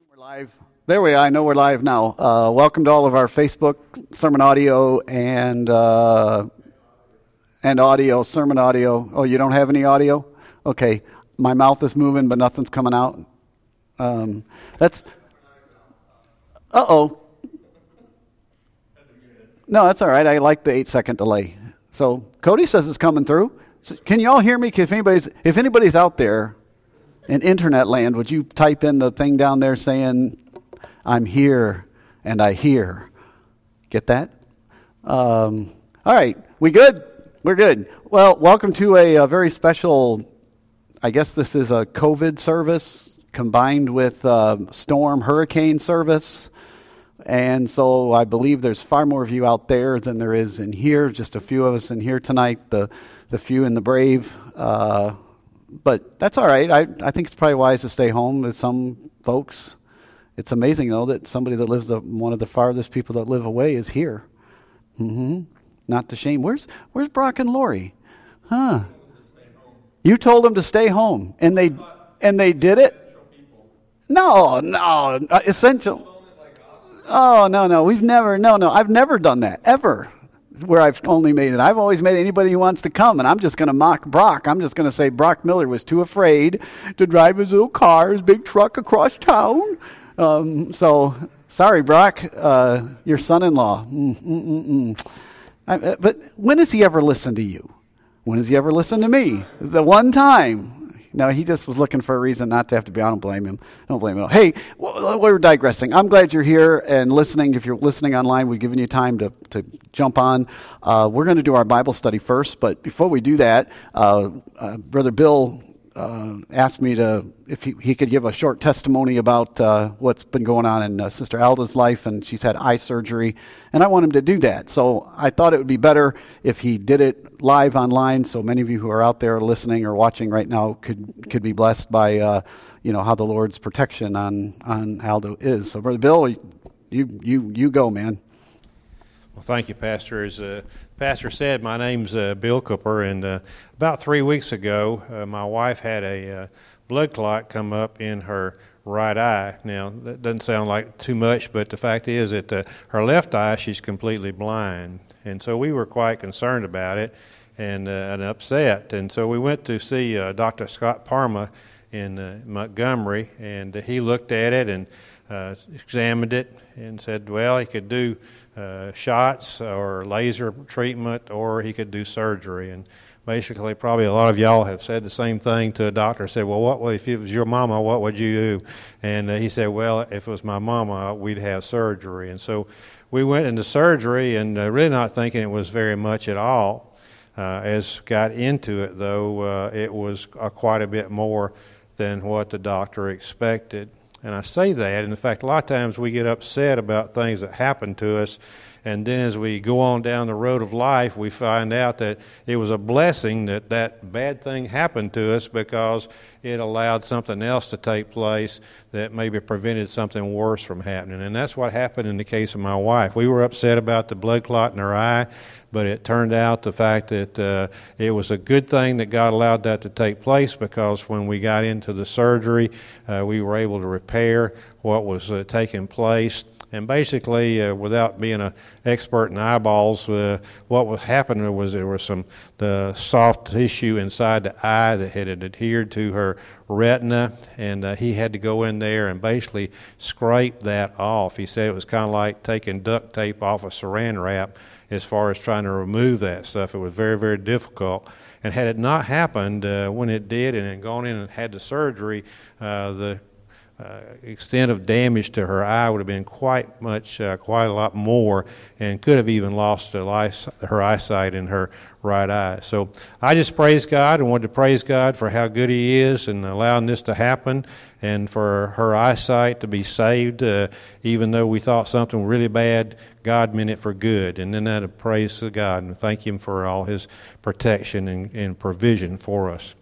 We're live. There we are. I know we're live now. Welcome to all of our Facebook sermon audio and audio, sermon audio. Oh, you don't have any audio? Okay. My mouth is moving, but nothing's coming out. That's... Uh-oh. No, that's all right. I like the 8-second delay. So Cody says it's coming through. So can you all hear me? If anybody's out there in internet land, would you type in the thing down there saying, I'm here and I hear? Get that? All right. We good? We're good. Well, welcome to a very special, I guess this is a COVID service combined with storm hurricane service. And so I believe there's far more of you out there than there is in here. Just a few of us in here tonight, the few in the brave. But that's all right. I think it's probably wise to stay home with some folks. It's amazing, though, that somebody that lives one of the farthest people that live away is here. Not to shame. Where's Brock and Lori? Huh? You told them to stay home, and they did it? No, essential. Oh, no, I've never done that, ever, where I've only made it. I've always made anybody who wants to come, and I'm just going to mock Brock. I'm just going to say Brock Miller was too afraid to drive his little car, his big truck across town. So, sorry, Brock, your son-in-law. But when has he ever listened to you? When has he ever listened to me? The one time. No, he just was looking for a reason not to have to be on. I don't blame him. Hey, we're digressing. I'm glad you're here and listening. If you're listening online, we've given you time to jump on. We're going to do our Bible study first, but before we do that, Brother Bill asked me if he could give a short testimony about what's been going on in Sister Alda's life, and she's had eye surgery, and I want him to do that. So I thought it would be better if he did it live online, so many of you who are out there listening or watching right now could be blessed by how the Lord's protection on Aldo is. So Brother Bill, you go, man. Well, thank you, Pastor. As Pastor said, my name's Bill Cooper, and about 3 weeks ago, my wife had a blood clot come up in her right eye. Now, that doesn't sound like too much, but the fact is that her left eye, she's completely blind. And so we were quite concerned about it and upset. And so we went to see Dr. Scott Parma in Montgomery, and he looked at it and examined it and said, well, he could do shots or laser treatment, or he could do surgery. And basically, probably a lot of y'all have said the same thing to a doctor. Said, well, if it was your mama, what would you do? And he said, well, if it was my mama, we'd have surgery. And so we went into surgery, and really not thinking it was very much at all. As got into it, though, it was quite a bit more than what the doctor expected. And I say that, and in fact, a lot of times we get upset about things that happen to us, and then as we go on down the road of life, we find out that it was a blessing that bad thing happened to us because it allowed something else to take place that maybe prevented something worse from happening. And that's what happened in the case of my wife. We were upset about the blood clot in her eye, but it turned out the fact that it was a good thing that God allowed that to take place, because when we got into the surgery, we were able to repair what was taking place. And basically, without being an expert in eyeballs, what was happening was there was the soft tissue inside the eye that had adhered to her retina, and he had to go in there and basically scrape that off. He said it was kind of like taking duct tape off a saran wrap as far as trying to remove that stuff. It was very, very difficult. And had it not happened when it did and had gone in and had the surgery, the extent of damage to her eye would have been quite a lot more, and could have even lost her eyesight in her right eye. So I just praise God and wanted to praise God for how good He is in allowing this to happen, and for her eyesight to be saved. Even though we thought something really bad, God meant it for good. And then that praise to God and thank Him for all His protection and provision for us.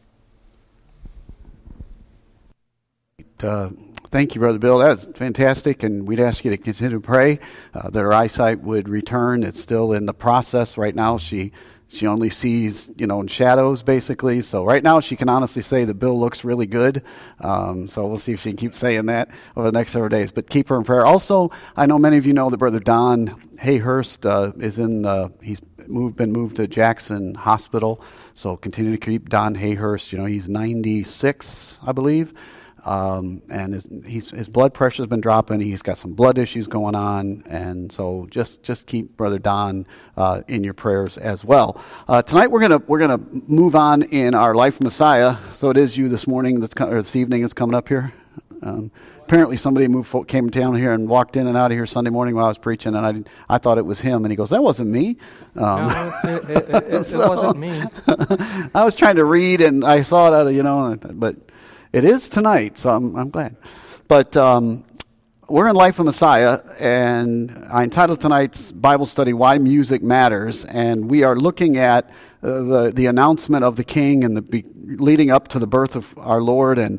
Thank you, Brother Bill. That was fantastic, and we'd ask you to continue to pray that her eyesight would return. It's still in the process right now. She She only sees, in shadows, basically. So right now she can honestly say that Bill looks really good. So we'll see if she can keep saying that over the next several days. But keep her in prayer. Also, I know many of you know that Brother Don Hayhurst he's been moved to Jackson Hospital. So continue to keep Don Hayhurst. He's 96, I believe. And his blood pressure has been dropping. He's got some blood issues going on, and so just keep Brother Don in your prayers as well. Tonight we're gonna move on in our Life of Messiah. So it is you this morning or this evening that's coming up here. Apparently somebody came down here and walked in and out of here Sunday morning while I was preaching, and I thought it was him, and he goes, "That wasn't me." No, it wasn't me. I was trying to read, and I saw it out of but. It is tonight, so I'm glad. But we're in Life of Messiah, and I entitled tonight's Bible study, Why Music Matters, and we are looking at the announcement of the King and leading up to the birth of our Lord, and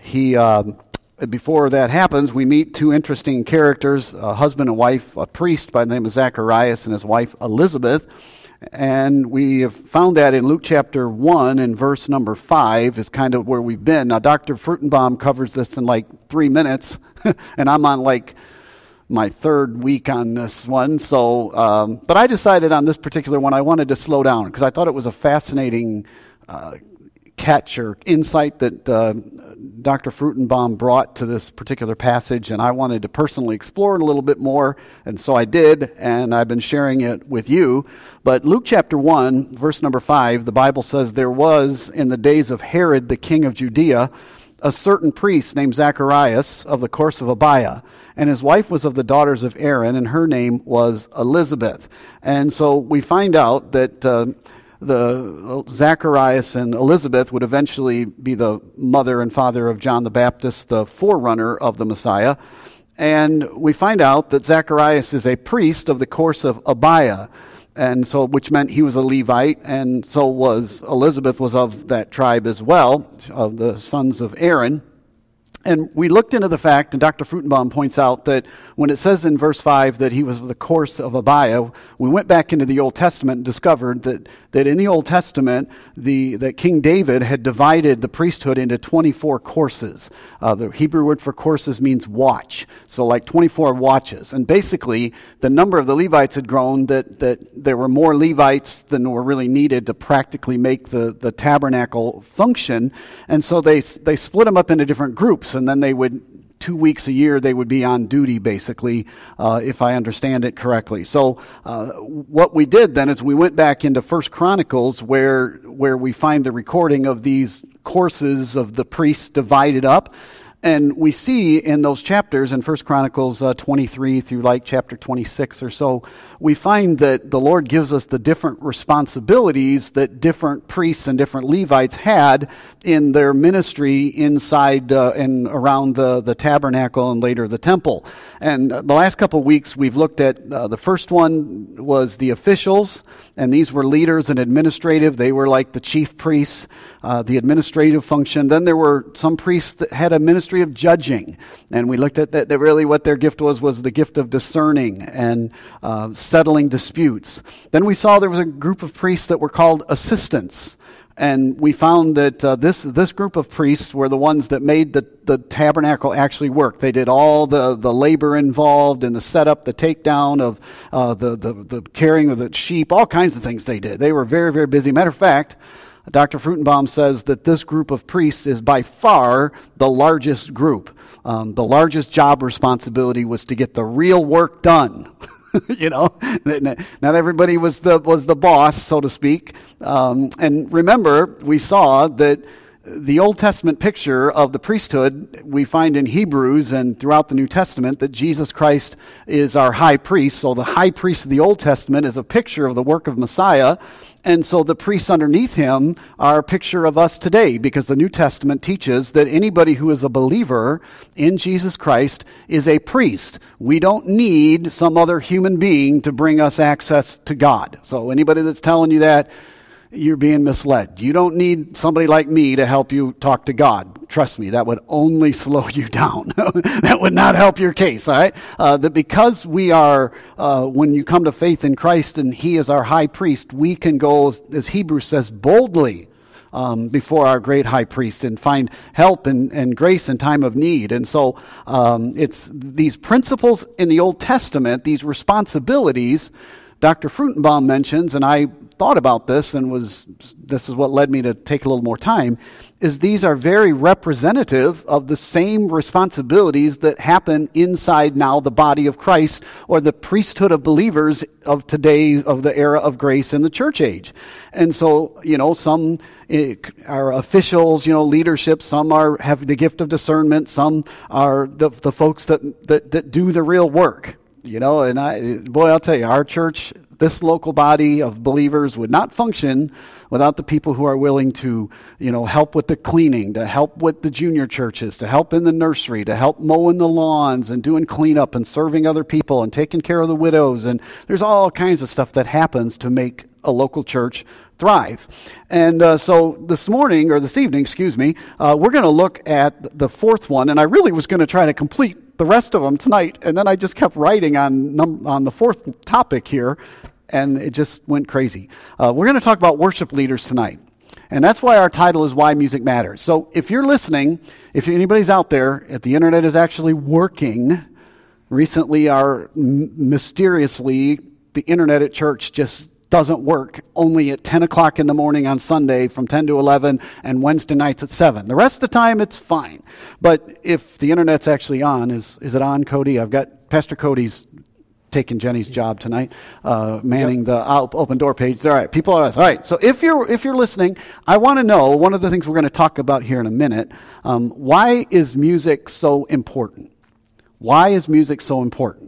before that happens, we meet two interesting characters, a husband and wife, a priest by the name of Zacharias and his wife Elizabeth. And we have found that in Luke chapter 1 and verse number 5 is kind of where we've been. Now, Dr. Frutenbaum covers this in like 3 minutes, and I'm on like my third week on this one. So, but I decided on this particular one I wanted to slow down because I thought it was a fascinating catch or insight that Dr. Frutenbaum brought to this particular passage, and I wanted to personally explore it a little bit more, and so I did, and I've been sharing it with you. But Luke chapter 1, verse number 5, the Bible says, "There was in the days of Herod the king of Judea a certain priest named Zacharias of the course of Abiah, and his wife was of the daughters of Aaron, and her name was Elizabeth." And so we find out that the Zacharias and Elizabeth would eventually be the mother and father of John the Baptist, the forerunner of the Messiah. And we find out that Zacharias is a priest of the course of Abiah, and so which meant he was a Levite, and so was Elizabeth was of that tribe as well, of the sons of Aaron. And we looked into the fact, and Dr. Frutenbaum points out that when it says in verse 5 that he was of the course of Abiah, we went back into the Old Testament and discovered that in the Old Testament, that King David had divided the priesthood into 24 courses. The Hebrew word for courses means watch, so like 24 watches. And basically, the number of the Levites had grown that there were more Levites than were really needed to practically make the tabernacle function. And so they split them up into different groups. And then they would, 2 weeks a year, they would be on duty, basically, if I understand it correctly. So what we did then is we went back into 1 Chronicles where we find the recording of these courses of the priests divided up. And we see in those chapters, in 1 Chronicles 23 through like chapter 26 or so, we find that the Lord gives us the different responsibilities that different priests and different Levites had in their ministry inside and around the tabernacle and later the temple. And the last couple of weeks we've looked at, the first one was the officials, and these were leaders and administrative. They were like the chief priests, the administrative function. Then there were some priests that had a ministry of judging, and we looked at that really what their gift was the gift of discerning and settling disputes. Then we saw there was a group of priests that were called assistants, and we found that this group of priests were the ones that made the tabernacle actually work. They did all the labor involved in the setup, the takedown of the carrying of the sheep, all kinds of things they did. They were very, very busy. Matter of fact, Dr. Frutenbaum says that this group of priests is by far the largest group. The largest job responsibility was to get the real work done. Not everybody was the boss, so to speak. And remember, we saw that the Old Testament picture of the priesthood, we find in Hebrews and throughout the New Testament that Jesus Christ is our high priest. So the high priest of the Old Testament is a picture of the work of Messiah. And so the priests underneath him are a picture of us today, because the New Testament teaches that anybody who is a believer in Jesus Christ is a priest. We don't need some other human being to bring us access to God. So anybody that's telling you that, you're being misled. You don't need somebody like me to help you talk to God. Trust me, that would only slow you down. That would not help your case, all right? That because we are, when you come to faith in Christ and He is our high priest, we can go, as Hebrews says, boldly before our great high priest and find help and grace in time of need. And so it's these principles in the Old Testament, these responsibilities, Dr. Fruchtenbaum mentions, and I thought about this and this is what led me to take a little more time, is these are very representative of the same responsibilities that happen inside now the body of Christ or the priesthood of believers of today, of the era of grace in the church age. And so, some are officials, leadership, some have the gift of discernment, some are the folks that do the real work. And I'll tell you, our church, this local body of believers would not function without the people who are willing to, help with the cleaning, to help with the junior churches, to help in the nursery, to help mowing the lawns and doing cleanup and serving other people and taking care of the widows. And there's all kinds of stuff that happens to make a local church thrive. And so this evening, we're going to look at the fourth one. And I really was going to try to complete the rest of them tonight, and then I just kept writing on the fourth topic here, and it just went crazy. We're going to talk about worship leaders tonight, and that's why our title is Why Music Matters. So if you're listening, if anybody's out there, if the internet is actually working, recently mysteriously, the internet at church just doesn't work only at 10 o'clock in the morning on Sunday from 10 to 11 and Wednesday nights at 7. The rest of the time, it's fine. But if the internet's actually on, is it on, Cody? I've got Pastor Cody's taking Jenny's job tonight, manning the open door page. All right, people are all right. So if you're listening, I want to know, one of the things we're going to talk about here in a minute, why is music so important? Why is music so important?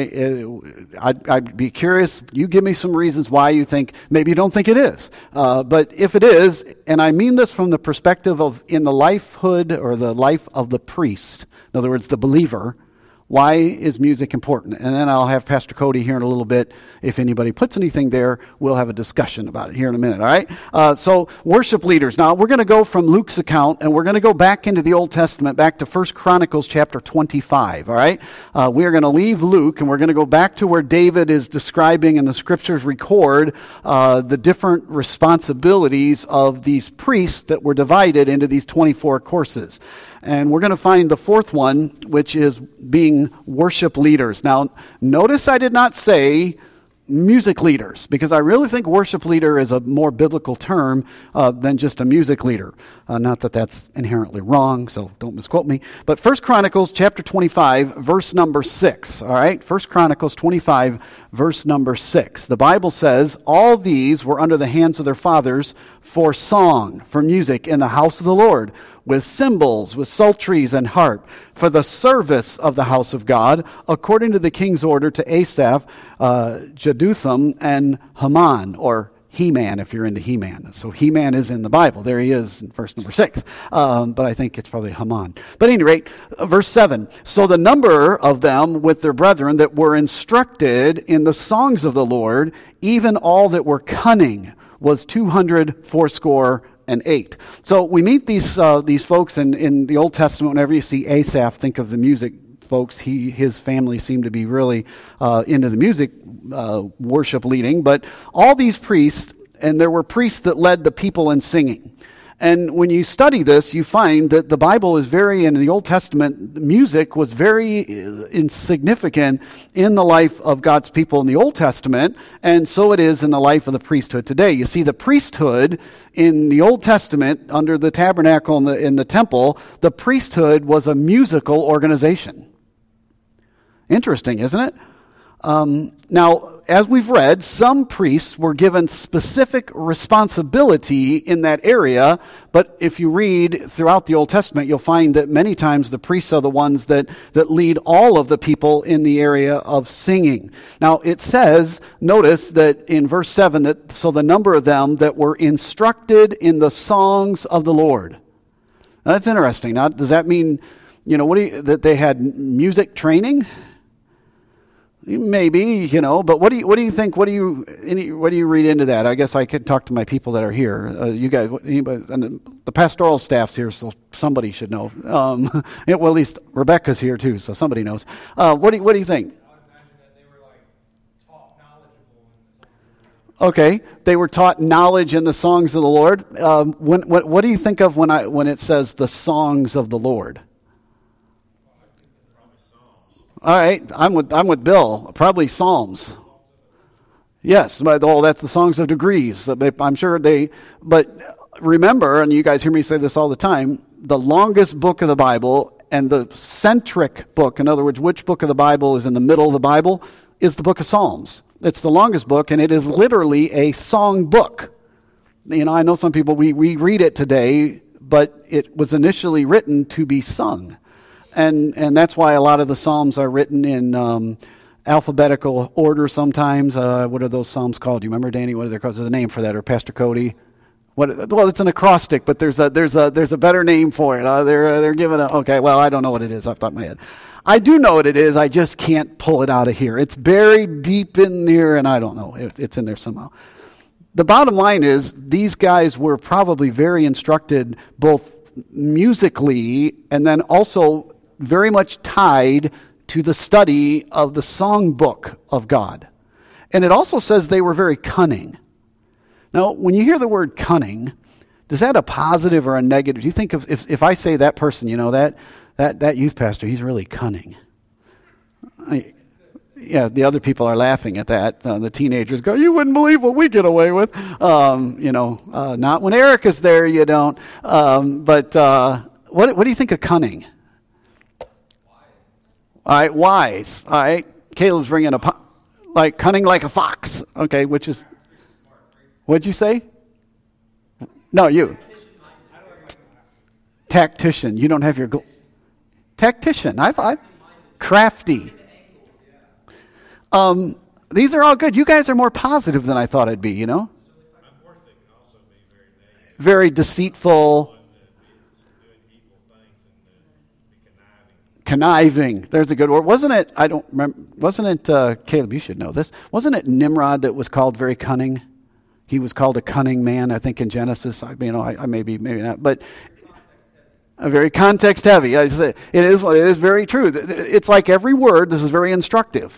I'd be curious. You give me some reasons why you think, maybe you don't think it is. But if it is, and I mean this from the perspective of in the lifehood or the life of the priest, in other words, the believer, why is music important? And then I'll have Pastor Cody here in a little bit. If anybody puts anything there, we'll have a discussion about it here in a minute, all right? So worship leaders. Now, we're going to go from Luke's account, and we're going to go back into the Old Testament, back to 1 Chronicles chapter 25, all right? We are going to leave Luke, and we're going to go back to where David is describing, and the scriptures record the different responsibilities of these priests that were divided into these 24 courses. And we're going to find the fourth one, which is being worship leaders. Now, notice I did not say music leaders, because I really think worship leader is a more biblical term than just a music leader. Not that that's inherently wrong, so don't misquote me. But 1 Chronicles chapter 25, verse number 6. All right, 1 Chronicles 25, verse number 6. The Bible says, all these were under the hands of their fathers for song, for music in the house of the Lord, with cymbals, with psalteries and harp, for the service of the house of God, according to the king's order to Asaph, Jeduthun, and Heman, or He-Man, if you're into He-Man. So He-Man is in the Bible. There he is in verse number 6. But I think it's probably Haman. But at any rate, verse 7. So the number of them with their brethren that were instructed in the songs of the Lord, even all that were cunning, was 280. So we meet these folks in the Old Testament. Whenever you see Asaph, think of the music folks. His family seemed to be really into the music worship leading. But all these priests, and there were priests that led the people in singing. And when you study this, you find that the Bible is in the Old Testament, music was very insignificant in the life of God's people in the Old Testament, and so it is in the life of the priesthood today. You see, the priesthood in the Old Testament, under the tabernacle in the temple, the priesthood was a musical organization. Interesting, isn't it? Now, as we've read, some priests were given specific responsibility in that area, but if you read throughout the Old Testament, you'll find that many times the priests are the ones that lead all of the people in the area of singing. Now, it says, notice that in verse 7, that so the number of them that were instructed in the songs of the Lord. Now, that's interesting. Now, does that mean, that they had music training? Maybe, but what do you think? What do you read into that? I guess I could talk to my people that are here. You guys, anybody, and the pastoral staff's here, so somebody should know. Well, at least Rebecca's here too, so somebody knows. What do you think? Okay, they were taught knowledge in the songs of the Lord. What do you think of when it says the songs of the Lord? All right, I'm with Bill. Probably Psalms. Yes, that's the songs of degrees. I'm sure but remember, and you guys hear me say this all the time, the longest book of the Bible and the centric book, in other words, which book of the Bible is in the middle of the Bible, is the book of Psalms. It's the longest book, and it is literally a song book. I know some people, we read it today, but it was initially written to be sung. And that's why a lot of the Psalms are written in alphabetical order sometimes. What are those Psalms called? Do you remember, Danny? What are they called? There's a name for that, or Pastor Cody? Well, it's an acrostic, but there's a better name for it. They're giving okay. Well, I don't know what it is off the top of my head. I do know what it is. I just can't pull it out of here. It's buried deep in there, and I don't know. It's in there somehow. The bottom line is these guys were probably very instructed both musically and then also very much tied to the study of the songbook of God. And it also says they were very cunning. Now, when you hear the word cunning, does that a positive or a negative? Do you think if I say that person, that youth pastor, he's really cunning? Yeah, the other people are laughing at that. The teenagers go, you wouldn't believe what we get away with. Not when Eric is there, you don't. But what do you think of cunning? All right, wise. All right, Caleb's bringing like cunning like a fox. Okay, which is, what'd you say? No, you. Tactician. You don't have your tactician. I thought crafty. These are all good. You guys are more positive than I thought I'd be. Very deceitful. Conniving. There's a good word. Wasn't it, I don't remember, wasn't it, Caleb, you should know this. Wasn't it Nimrod that was called very cunning? He was called a cunning man, I think, in Genesis. I maybe not, but very context heavy. It is very true. It's like every word, this is very instructive.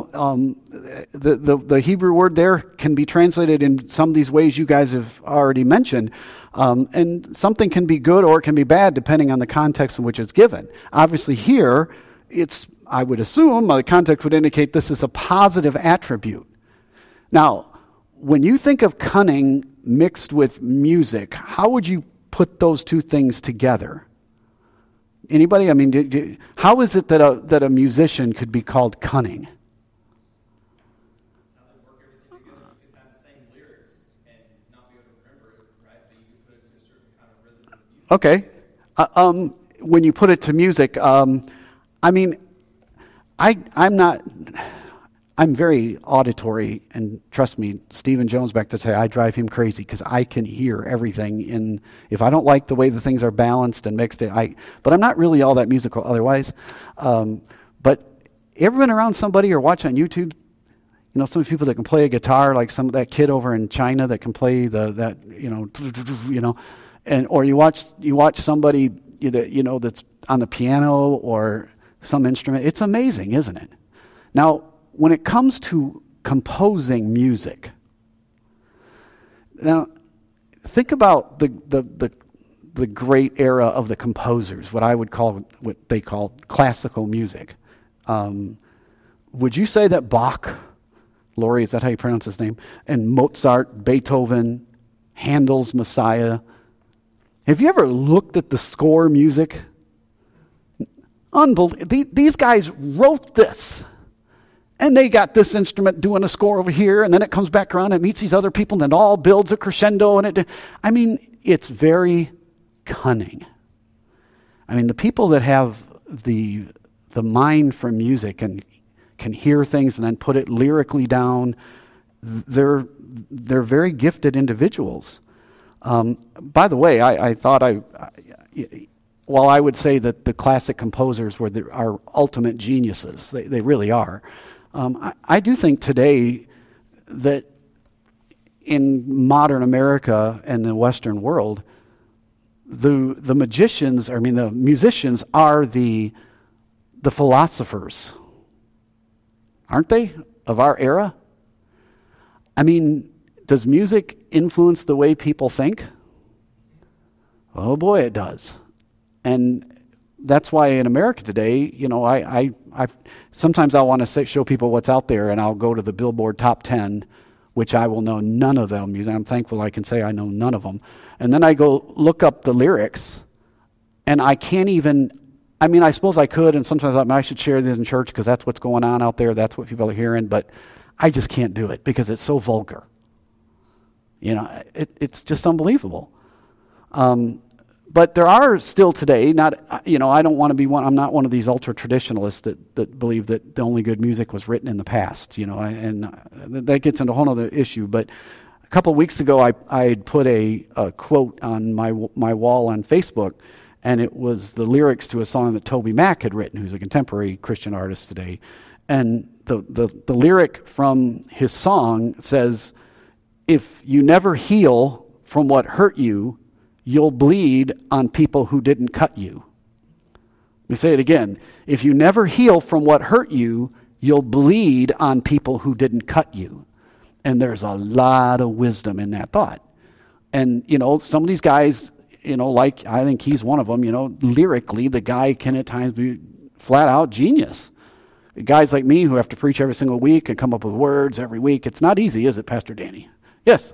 The Hebrew word there can be translated in some of these ways you guys have already mentioned. And something can be good or it can be bad depending on the context in which it's given. Obviously here, I would assume, the context would indicate this is a positive attribute. Now, when you think of cunning mixed with music, how would you put those two things together? Anybody? I mean, how is it that a musician could be called cunning? Okay. When you put it to music, I'm very auditory, and trust me, Stephen Jones back to say I drive him crazy because I can hear everything. If I don't like the way the things are balanced and mixed, but I'm not really all that musical otherwise. But ever been around somebody or watch on YouTube? Some people that can play a guitar, like that kid over in China that can play or you watch somebody that's on the piano or some instrument. It's amazing, isn't it? Now, when it comes to composing music, now think about the great era of the composers, what they call classical music. Would you say that Bach, Laurie, is that how you pronounce his name? And Mozart, Beethoven, Handel's Messiah. Have you ever looked at the score music? Unbelievable. These guys wrote this. And they got this instrument doing a score over here, and then it comes back around and meets these other people, and then it all builds a crescendo. It's very cunning. The people that have the mind for music and can hear things and then put it lyrically down, they're very gifted individuals. By the way, I thought while I would say that the classic composers are ultimate geniuses, they really are. I do think today that in modern America and the Western world, the musicians are the philosophers, aren't they, of our era? I mean, does music influence the way people think? Oh boy, it does. And that's why in America today, I sometimes I want to show people what's out there, and I'll go to the Billboard Top 10, which I will know none of them. I'm thankful I can say I know none of them. And then I go look up the lyrics, and I can't even, I suppose I could, and sometimes I should share this in church because that's what's going on out there. That's what people are hearing, but I just can't do it because it's so vulgar. It's just unbelievable. But there are still today, I don't want to be one, I'm not one of these ultra-traditionalists that believe that the only good music was written in the past, and that gets into a whole other issue. But a couple of weeks ago, I had put a quote on my wall on Facebook, and it was the lyrics to a song that Toby Mac had written, who's a contemporary Christian artist today. And the lyric from his song says, "If you never heal from what hurt you, you'll bleed on people who didn't cut you." Let me say it again. If you never heal from what hurt you, you'll bleed on people who didn't cut you. And there's a lot of wisdom in that thought. And, some of these guys, like I think he's one of them, lyrically, the guy can at times be flat out genius. Guys like me who have to preach every single week and come up with words every week, it's not easy, is it, Pastor Danny? Yes?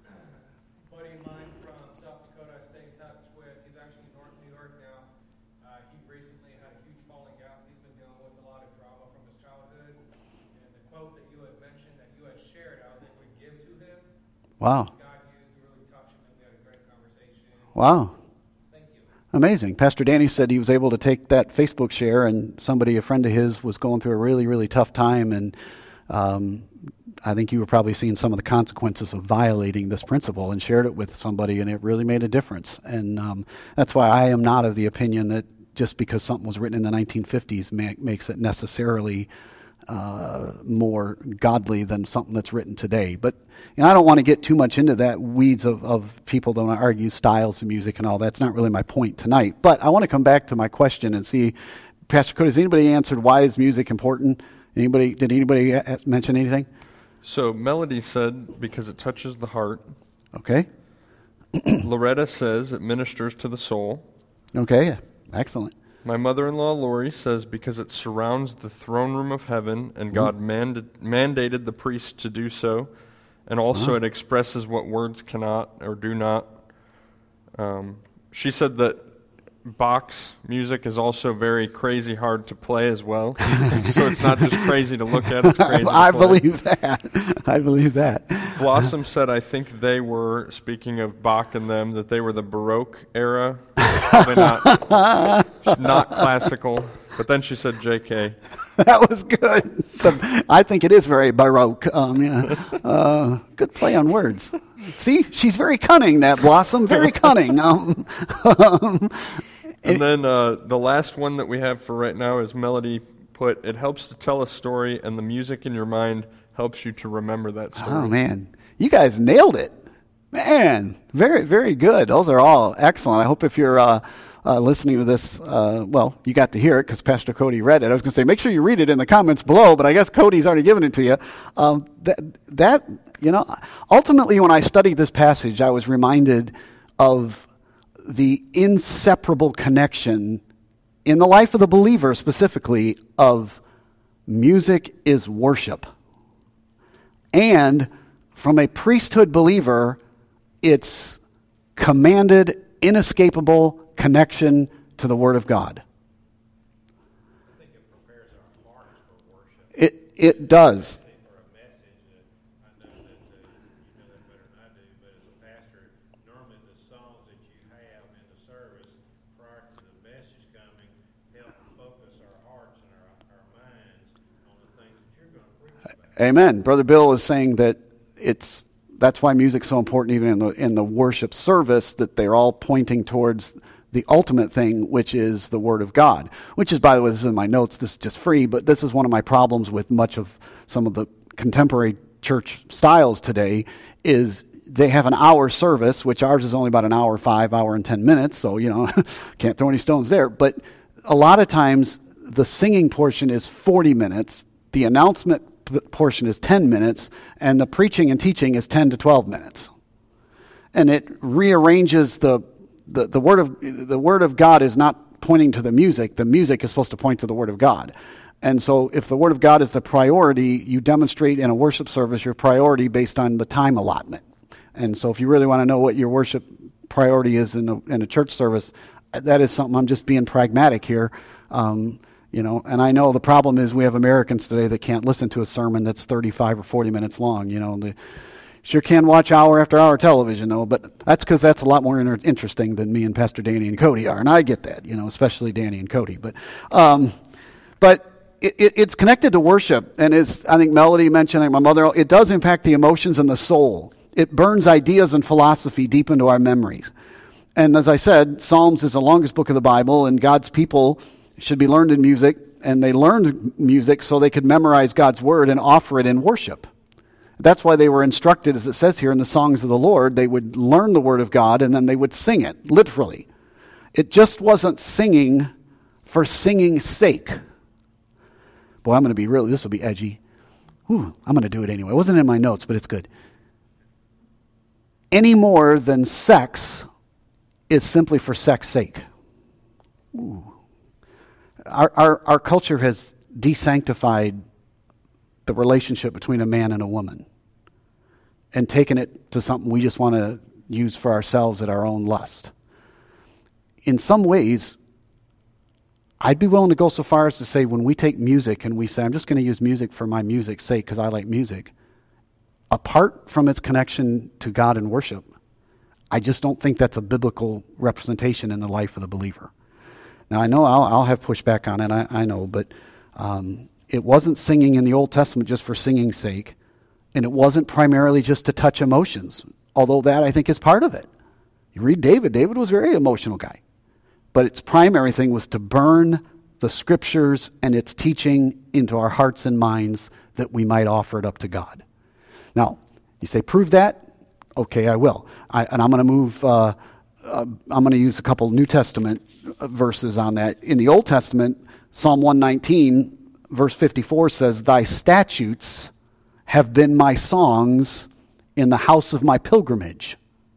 Wow. God used to really touch him, and we had a great conversation. Wow. Thank you. Amazing. Pastor Danny said he was able to take that Facebook share, and a friend of his, was going through a really, really tough time, and I think you were probably seeing some of the consequences of violating this principle, and shared it with somebody, and it really made a difference. And that's why I am not of the opinion that just because something was written in the 1950s makes it necessarily more godly than something that's written today. But I don't want to get too much into that weeds of people don't argue styles of music and all. That's not really my point tonight. But I want to come back to my question and see, Pastor Cody, has anybody answered why is music important? Did anybody mention anything? So Melody said because it touches the heart. Okay. Loretta says it ministers to the soul. Okay, excellent. My mother-in-law, Lori, says because it surrounds the throne room of heaven, and God mandated the priest to do so, and also it expresses what words cannot or do not. She said that Bach's music is also very crazy hard to play as well. So it's not just crazy to look at, it's crazy I to play. I believe that. Blossom said, I think they were, speaking of Bach and them, that they were the Baroque era. Probably not classical. But then she said JK. That was good. I think it is very Baroque. Yeah. Good play on words. See, she's very cunning, that Blossom. Very cunning. And then the last one that we have for right now is Melody put, it helps to tell a story, and the music in your mind helps you to remember that story. Oh, man. You guys nailed it. Man, very, very good. Those are all excellent. I hope if you're listening to this, you got to hear it because Pastor Cody read it. I was going to say, make sure you read it in the comments below, but I guess Cody's already given it to you. Ultimately, when I studied this passage, I was reminded of the inseparable connection in the life of the believer, specifically, of music is worship. And from a priesthood believer, it's commanded, inescapable connection to the Word of God. I think it prepares our hearts for worship. It does. For a message that I know that you know that better than I do, but as a pastor, normally the songs that you have in the service prior to the message coming help focus our hearts and our minds on the things that you're going to preach about. Amen. Brother Bill is saying that that's why music's so important, even in the worship service, that they're all pointing towards the ultimate thing, which is the Word of God, which is, by the way, this is in my notes, this is just free, but this is one of my problems with much of some of the contemporary church styles today, is they have an hour service, which ours is only about an hour, 5 hour and 10 minutes, so, can't throw any stones there. But a lot of times, the singing portion is 40 minutes, the announcement portion is 10 minutes, and the preaching and teaching is 10 to 12 minutes. And it rearranges the Word of God is not pointing to the music. The music is supposed to point to the Word of God. And so if the Word of God is the priority, you demonstrate in a worship service your priority based on the time allotment. And so if you really want to know what your worship priority is in a church service, that is something, I'm just being pragmatic here. And I know the problem is we have Americans today that can't listen to a sermon that's 35 or 40 minutes long. They sure can watch hour after hour television, though, but that's because that's a lot more interesting than me and Pastor Danny and Cody are, and I get that, especially Danny and Cody. But it's connected to worship, and as I think Melody mentioned, like my mother, it does impact the emotions and the soul. It burns ideas and philosophy deep into our memories. And as I said, Psalms is the longest book of the Bible, and God's people should be learned in music, and they learned music so they could memorize God's word and offer it in worship. That's why they were instructed, as it says here in the songs of the Lord, they would learn the word of God and then they would sing it, literally. It just wasn't singing for singing's sake. Boy, I'm going to be this will be edgy. I'm going to do it anyway. It wasn't in my notes, but it's good. Any more than sex is simply for sex sake. Our culture has desanctified the relationship between a man and a woman and taken it to something we just want to use for ourselves at our own lust. In some ways, I'd be willing to go so far as to say when we take music and we say, I'm just going to use music for my music's sake because I like music, apart from its connection to God and worship, I just don't think that's a biblical representation in the life of the believer. Now, I know I'll have pushback on it, I know, but it wasn't singing in the Old Testament just for singing's sake, and it wasn't primarily just to touch emotions, although that I think is part of it. You read David. David was a very emotional guy. But its primary thing was to burn the Scriptures and its teaching into our hearts and minds that we might offer it up to God. Now, you say, prove that? Okay, I will. And I'm going to move, I'm going to use a couple New Testament verses on that. In the Old Testament, Psalm 119, verse 54 says, Thy statutes have been my songs in the house of my pilgrimage.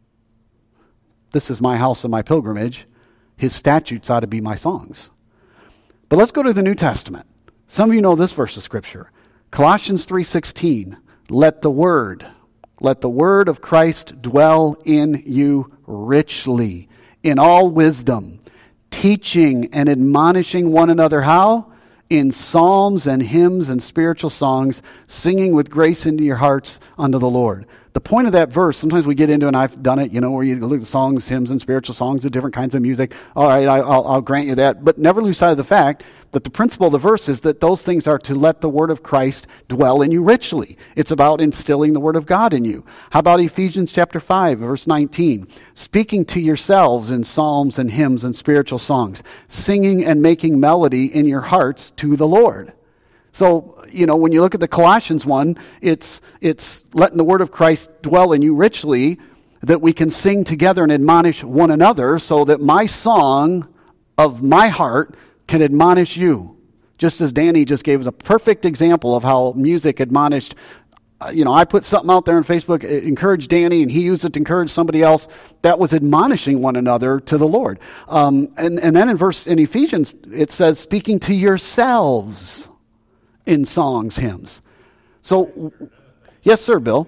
This is my house and my pilgrimage. His statutes ought to be my songs. But let's go to the New Testament. Some of you know this verse of Scripture. Colossians 3:16. Let the word of Christ dwell in you richly, in all wisdom, teaching and admonishing one another how? In psalms and hymns and spiritual songs, singing with grace into your hearts unto the Lord. The point of that verse, sometimes we get into, and I've done it, where you look at songs, hymns, and spiritual songs, the different kinds of music. All right, I'll grant you that. But never lose sight of the fact that the principle of the verse is that those things are to let the word of Christ dwell in you richly. It's about instilling the word of God in you. How about Ephesians chapter 5, verse 19? Speaking to yourselves in psalms and hymns and spiritual songs, singing and making melody in your hearts to the Lord. So, when you look at the Colossians one, it's letting the word of Christ dwell in you richly, that we can sing together and admonish one another so that my song of my heart can admonish you. Just as Danny just gave us a perfect example of how music admonished. I put something out there on Facebook, encouraged Danny, and he used it to encourage somebody else. That was admonishing one another to the Lord. And then in Ephesians, it says, speaking to yourselves in songs, hymns. So, yes, sir, Bill.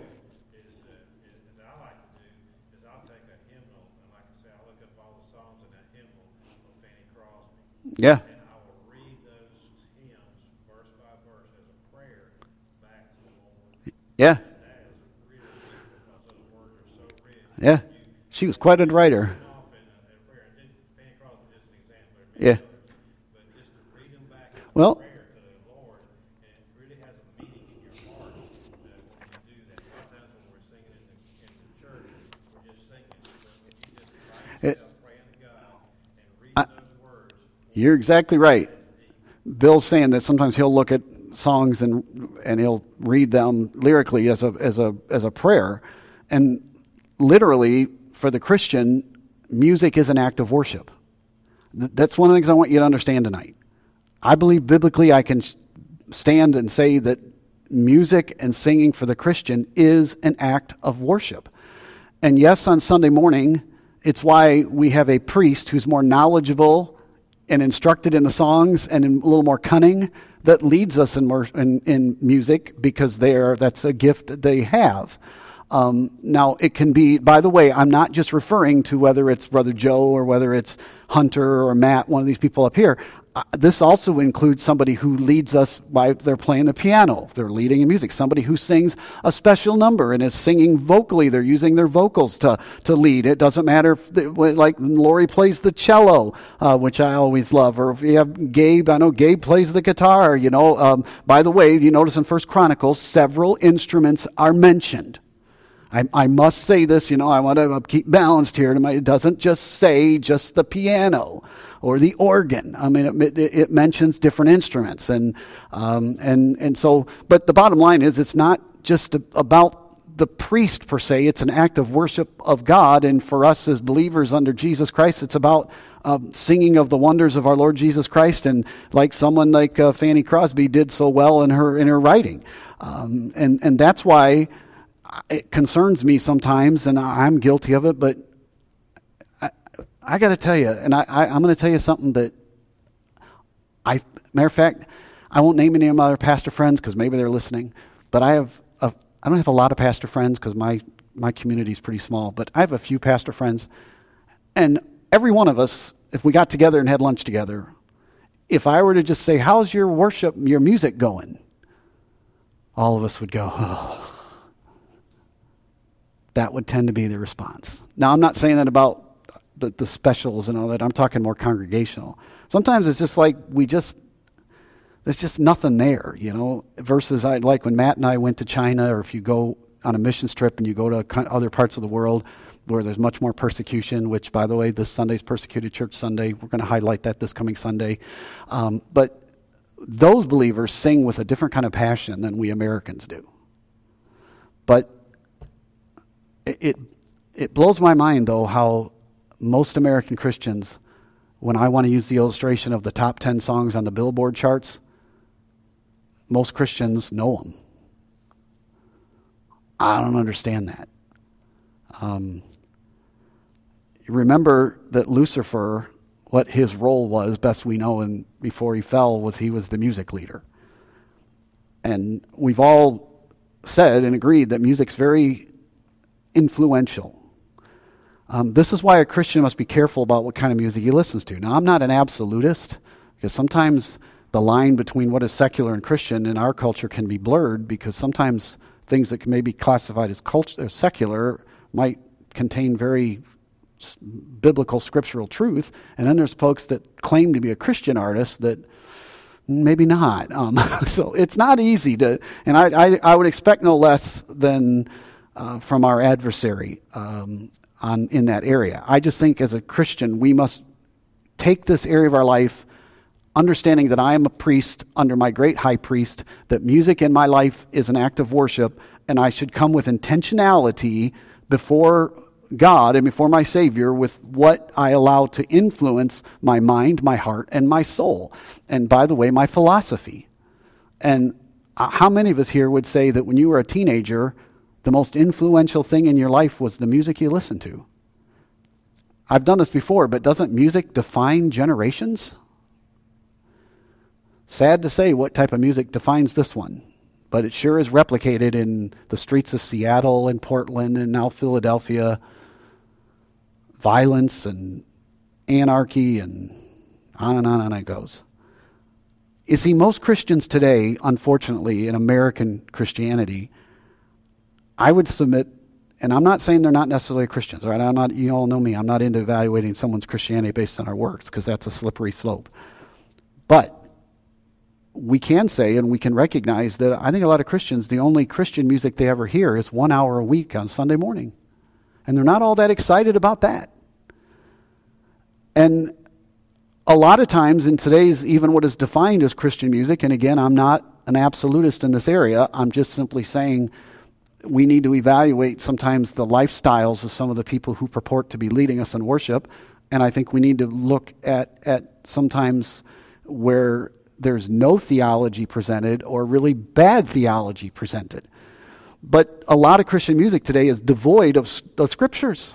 I like to do is I'll take a hymnal, and like I say, I'll look up all the songs in that hymnal of Fanny Crosby. Yeah. And I will read those hymns verse by verse as a prayer back to the Lord. Yeah. And that is really good because those words are so rich. Yeah. She was quite a writer. Fanny Crosby is an example. Yeah. But just to read them back as a Well, prayer to the Lord, and it really has a meaning in your heart when you do that. A lot of times when we're singing in the church, we're just singing. But when you just invite yourself, praying to God, and You're exactly right. Bill's saying that sometimes he'll look at songs and he'll read them lyrically as a prayer, and literally for the Christian, music is an act of worship. That's one of the things I want you to understand tonight. I believe biblically I can stand and say that music and singing for the Christian is an act of worship. And yes, on Sunday morning, it's why we have a priest who's more knowledgeable and instructed in the songs and a little more cunning that leads us in music, because that's a gift that they have. Now, it can be, by the way, I'm not just referring to whether it's Brother Joe or whether it's Hunter or Matt, one of these people up here. This also includes somebody who leads us by they're playing the piano, they're leading in music. Somebody who sings a special number and is singing vocally, they're using their vocals to lead. It doesn't matter like Lori plays the cello, which I always love, or if you have Gabe, I know Gabe plays the guitar. By the way, you notice in 1 Chronicles, several instruments are mentioned. I must say this, I want to keep balanced here. It doesn't just say just the piano or the organ. I mean, it mentions different instruments, and so. But the bottom line is, it's not just about the priest per se. It's an act of worship of God, and for us as believers under Jesus Christ, it's about singing of the wonders of our Lord Jesus Christ, and like someone like Fanny Crosby did so well in her writing, and that's why. It concerns me sometimes, and I'm guilty of it, but I got to tell you, and I'm going to tell you something that matter of fact, I won't name any of my other pastor friends because maybe they're listening, but I don't have a lot of pastor friends because my community is pretty small, but I have a few pastor friends, and every one of us, if we got together and had lunch together, if I were to just say, how's your worship, your music going? All of us would go, oh. That would tend to be the response. Now, I'm not saying that about the specials and all that. I'm talking more congregational. Sometimes it's just like there's just nothing there, versus like when Matt and I went to China, or if you go on a missions trip and you go to other parts of the world where there's much more persecution, which, by the way, this Sunday's Persecuted Church Sunday. We're going to highlight that this coming Sunday. But those believers sing with a different kind of passion than we Americans do. But it blows my mind, though, how most American Christians, when I want to use the illustration of the top 10 songs on the Billboard charts, most Christians know them. I don't understand that. Remember that Lucifer, what his role was, best we know, and before he fell, was he was the music leader. And we've all said and agreed that music's very influential. This is why a Christian must be careful about what kind of music he listens to. Now, I'm not an absolutist, because sometimes the line between what is secular and Christian in our culture can be blurred, because sometimes things that can maybe be classified as secular might contain very biblical scriptural truth, and then there's folks that claim to be a Christian artist that maybe not. So it's not easy to, and I would expect no less than from our adversary in that area. I just think as a Christian, we must take this area of our life, understanding that I am a priest under my great high priest, that music in my life is an act of worship, and I should come with intentionality before God and before my Savior with what I allow to influence my mind, my heart, and my soul. And by the way, my philosophy. And how many of us here would say that when you were a teenager, the most influential thing in your life was the music you listened to? I've done this before, but doesn't music define generations? Sad to say what type of music defines this one, but it sure is replicated in the streets of Seattle and Portland and now Philadelphia. Violence and anarchy and on and it goes. You see, most Christians today, unfortunately, in American Christianity, I would submit, and I'm not saying they're not necessarily Christians, all right? I'm not, you all know me, I'm not into evaluating someone's Christianity based on our works, because that's a slippery slope. But we can say and we can recognize that I think a lot of Christians, the only Christian music they ever hear is 1 hour a week on Sunday morning. And they're not all that excited about that. And a lot of times in today's, even what is defined as Christian music, and again, I'm not an absolutist in this area, I'm just simply saying we need to evaluate sometimes the lifestyles of some of the people who purport to be leading us in worship, and I think we need to look at sometimes where there's no theology presented or really bad theology presented. But a lot of Christian music today is devoid of the scriptures.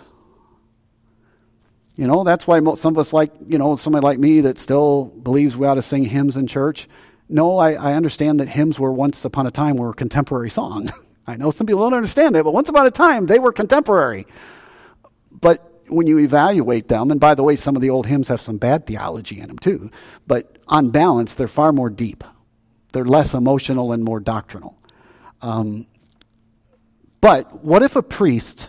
You know, that's why some of us like, you know, somebody like me that still believes we ought to sing hymns in church. No, I understand that hymns were once upon a time were a contemporary song. I know some people don't understand that, but once upon a time they were contemporary. But when you evaluate them, and by the way, some of the old hymns have some bad theology in them too, but on balance, they're far more deep. They're less emotional and more doctrinal. But what if a priest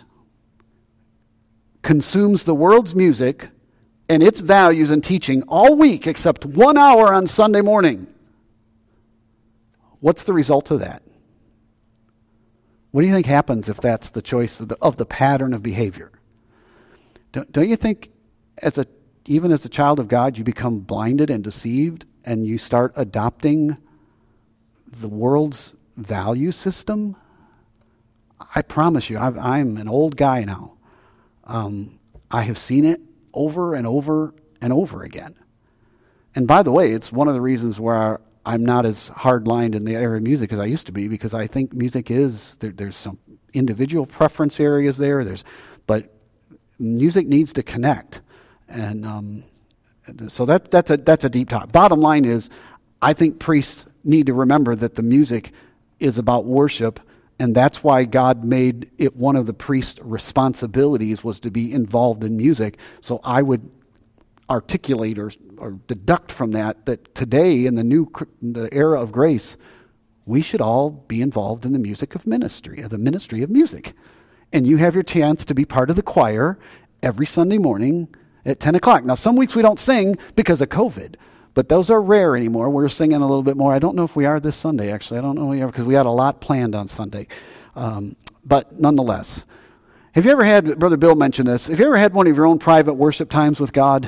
consumes the world's music and its values and teaching all week except 1 hour on Sunday morning? What's the result of that? What do you think happens if that's the choice of the pattern of behavior? Don't you think even as a child of God, you become blinded and deceived and you start adopting the world's value system? I promise you, I'm an old guy now. I have seen it over and over and over again. And by the way, it's one of the reasons where I'm not as hard-lined in the area of music as I used to be, because I think music is, there's some individual preference areas there, but music needs to connect. And so that's a deep talk. Bottom line is, I think priests need to remember that the music is about worship, and that's why God made it one of the priest's responsibilities was to be involved in music. So I would articulate or deduct from that today in the era of grace, we should all be involved in the music of ministry, the ministry of music. And you have your chance to be part of the choir every Sunday morning at 10 o'clock. Now, some weeks we don't sing because of COVID, but those are rare anymore. We're singing a little bit more. I don't know if we are this Sunday, actually. I don't know because we had a lot planned on Sunday. But nonetheless, have you ever had, Brother Bill mentioned this, have you ever had one of your own private worship times with God?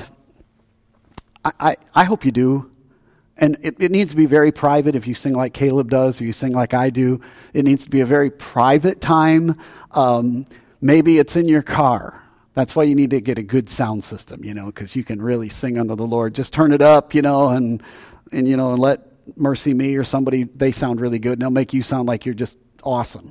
I hope you do. And it needs to be very private. If you sing like Caleb does or you sing like I do, it needs to be a very private time. Maybe it's in your car. That's why you need to get a good sound system, because you can really sing unto the Lord. Just turn it up, and let Mercy Me or somebody, they sound really good, and they'll make you sound like you're just awesome,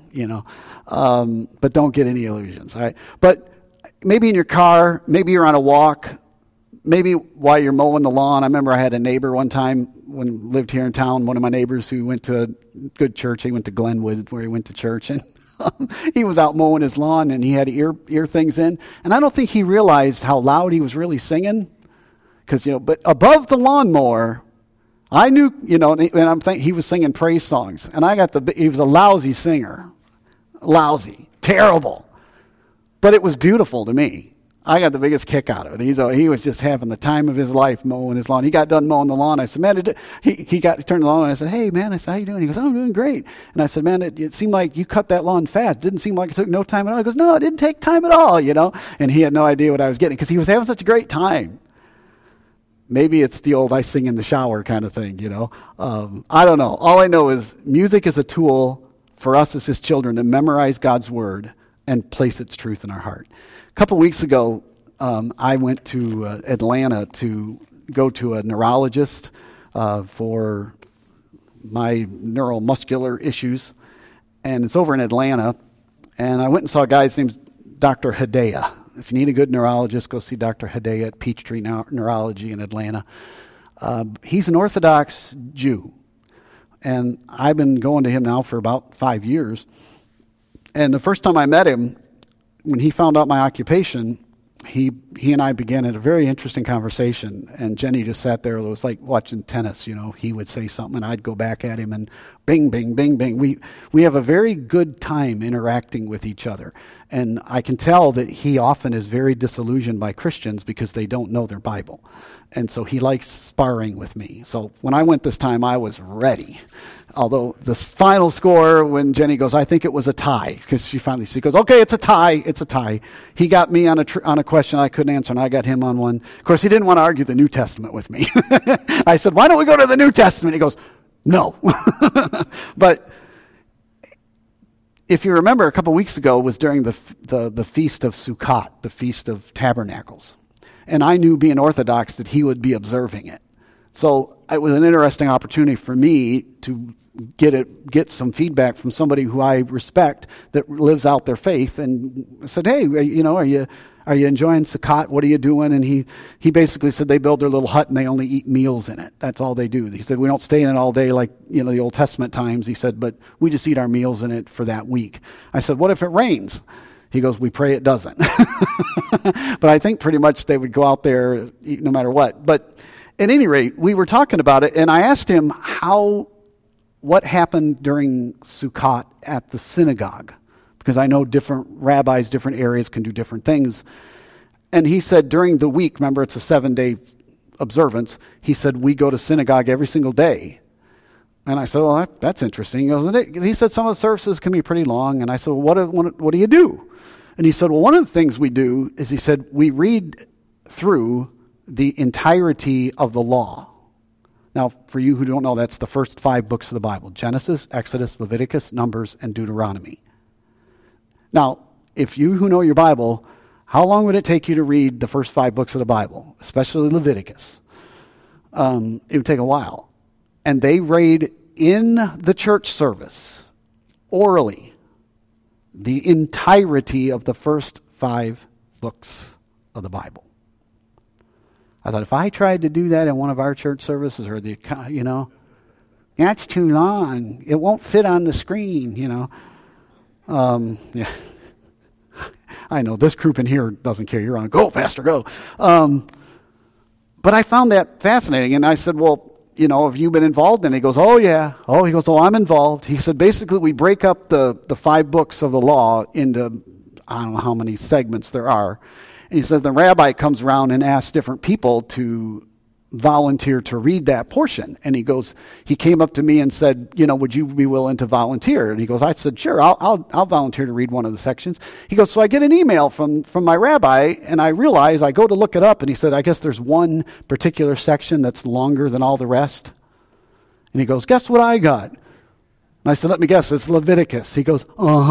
But don't get any illusions, all right? But maybe in your car, maybe you're on a walk, maybe while you're mowing the lawn. I remember I had a neighbor one time when I lived here in town, one of my neighbors who went to a good church. He went to Glenwood where he went to church, and he was out mowing his lawn and he had ear things in. And I don't think he realized how loud he was really singing. But above the lawnmower, I knew, and I'm thinking he was singing praise songs. And he was a lousy singer. Lousy. Terrible. But it was beautiful to me. I got the biggest kick out of it. He was just having the time of his life mowing his lawn. He got done mowing the lawn. I said, man, he turned the lawn and I said, hey, man, I said, how you doing? He goes, oh, I'm doing great. And I said, man, it seemed like you cut that lawn fast. It didn't seem like it took no time at all. He goes, no, it didn't take time at all, And he had no idea what I was getting because he was having such a great time. Maybe it's the old I sing in the shower kind of thing, I don't know. All I know is music is a tool for us as his children to memorize God's word and place its truth in our heart. A couple weeks ago, I went to Atlanta to go to a neurologist for my neuromuscular issues, and it's over in Atlanta. And I went and saw a guy, his name's Dr. Hedaya. If you need a good neurologist, go see Dr. Hedaya at Peachtree Neurology in Atlanta. He's an Orthodox Jew, and I've been going to him now for about 5 years. And the first time I met him, when he found out my occupation, he and I began a very interesting conversation, and Jenny just sat there. It was like watching tennis, He would say something, and I'd go back at him, and bing, bing, bing, bing. We have a very good time interacting with each other. And I can tell that he often is very disillusioned by Christians because they don't know their Bible. And so he likes sparring with me. So when I went this time, I was ready. Although the final score, when Jenny goes, I think it was a tie, because she goes, okay, it's a tie. He got me on a question I couldn't answer, and I got him on one. Of course, he didn't want to argue the New Testament with me. I said, why don't we go to the New Testament? He goes, no. But if you remember, a couple weeks ago was during the Feast of Sukkot, the Feast of Tabernacles. And I knew, being Orthodox, that he would be observing it. So it was an interesting opportunity for me to get some feedback from somebody who I respect that lives out their faith. And I said, hey, are you enjoying Sukkot? What are you doing? And he basically said they build their little hut and they only eat meals in it. That's all they do. He said, we don't stay in it all day like, the Old Testament times. He said, but we just eat our meals in it for that week. I said, what if it rains? He goes, we pray it doesn't. But I think pretty much they would go out there no matter what. But at any rate, we were talking about it, and I asked him what happened during Sukkot at the synagogue, because I know different rabbis, different areas can do different things. And he said during the week, remember it's a 7-day observance, he said we go to synagogue every single day. And I said, well, that's interesting. He said some of the services can be pretty long. And I said, well, what do you do? And he said, well, one of the things we do is, he said, we read through the entirety of the law. Now, for you who don't know, that's the first 5 books of the Bible: Genesis, Exodus, Leviticus, Numbers, and Deuteronomy. Now, if you who know your Bible, how long would it take you to read the first 5 books of the Bible, especially Leviticus? It would take a while. And they read in the church service, orally, the entirety of the first 5 books of the Bible. I thought, if I tried to do that in one of our church services, or that's too long. It won't fit on the screen, Yeah. I know this group in here doesn't care. You're on, go, Pastor, go. But I found that fascinating, and I said, well, have you been involved? And he goes, oh, yeah. Oh, he goes, oh, I'm involved. He said, basically, we break up the 5 books of the law into, I don't know how many segments there are. And he said, the rabbi comes around and asks different people to volunteer to read that portion. And he came up to me and said, would you be willing to volunteer? And he goes, I said, sure, I'll volunteer to read one of the sections. He goes, so I get an email from my rabbi, and I realize, I go to look it up, and he said, I guess there's one particular section that's longer than all the rest. And he goes, guess what I got? And I said, let me guess, it's Leviticus. He goes,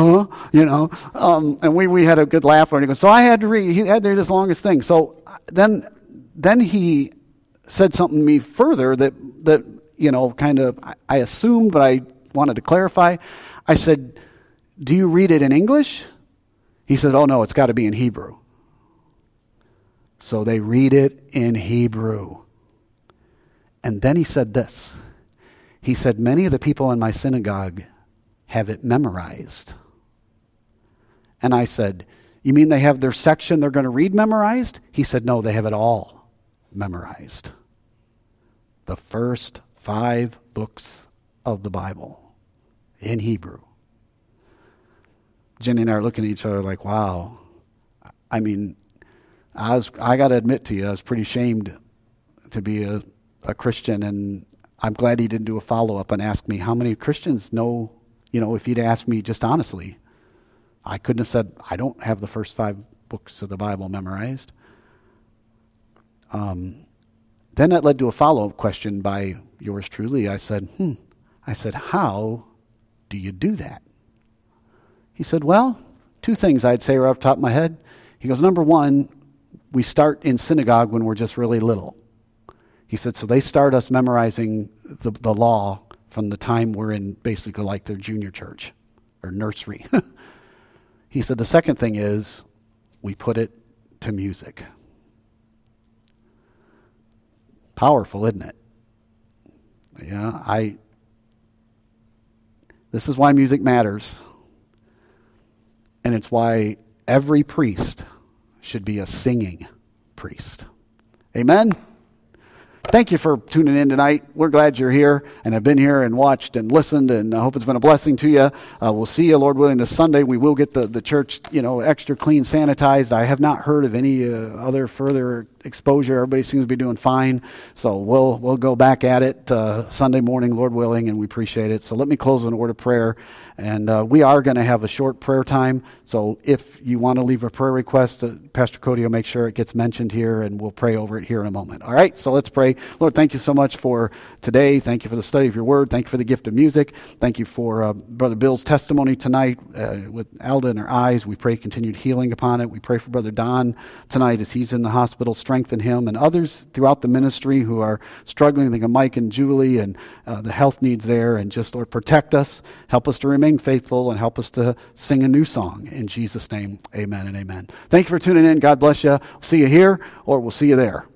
and we had a good laugh. And he goes, so he had to read this longest thing. So then he said something to me further that kind of, I assumed, but I wanted to clarify. I said, do you read it in English? He said, oh no, it's got to be in Hebrew. So they read it in Hebrew. And then he said this. He said, many of the people in my synagogue have it memorized. And I said, you mean they have their section they're going to read memorized? He said, no, they have it all memorized. The first 5 books of the Bible in Hebrew. Jenny and I are looking at each other like, wow. I mean, I got to admit to you, I was pretty ashamed to be a Christian, and I'm glad he didn't do a follow-up and ask me how many Christians know, if he'd asked me just honestly, I couldn't have said, I don't have the first 5 books of the Bible memorized. Then that led to a follow-up question by yours truly. I said, how do you do that? He said, well, 2 things I'd say right off the top of my head. He goes, number 1, we start in synagogue when we're just really little. He said, so they start us memorizing the law from the time we're in basically like their junior church or nursery. He said, the second thing is we put it to music. Powerful, isn't it? Yeah, this is why music matters. And it's why every priest should be a singing priest. Amen? thank you for tuning in tonight. We're glad you're here and have been here and watched and listened, and I hope it's been a blessing to you. We'll see you, Lord willing, this Sunday. We will get the church, extra clean, sanitized. I have not heard of any other further exposure. Everybody seems to be doing fine. So we'll go back at it Sunday morning, Lord willing, and we appreciate it. So let me close with a word of prayer. And we are going to have a short prayer time. So if you want to leave a prayer request, Pastor Cody will make sure it gets mentioned here, and we'll pray over it here in a moment. All right, so let's pray. Lord, thank you so much for today. Thank you for the study of your word. Thank you for the gift of music. Thank you for Brother Bill's testimony tonight with Alda in her eyes. We pray continued healing upon it. We pray for Brother Don tonight as he's in the hospital. Strengthen him and others throughout the ministry who are struggling. Think of Mike and Julie and the health needs there. And just, Lord, protect us. Help us to remain faithful and help us to sing a new song. In Jesus' name, amen and amen. Thank you for tuning in. God bless you. See you here or we'll see you there.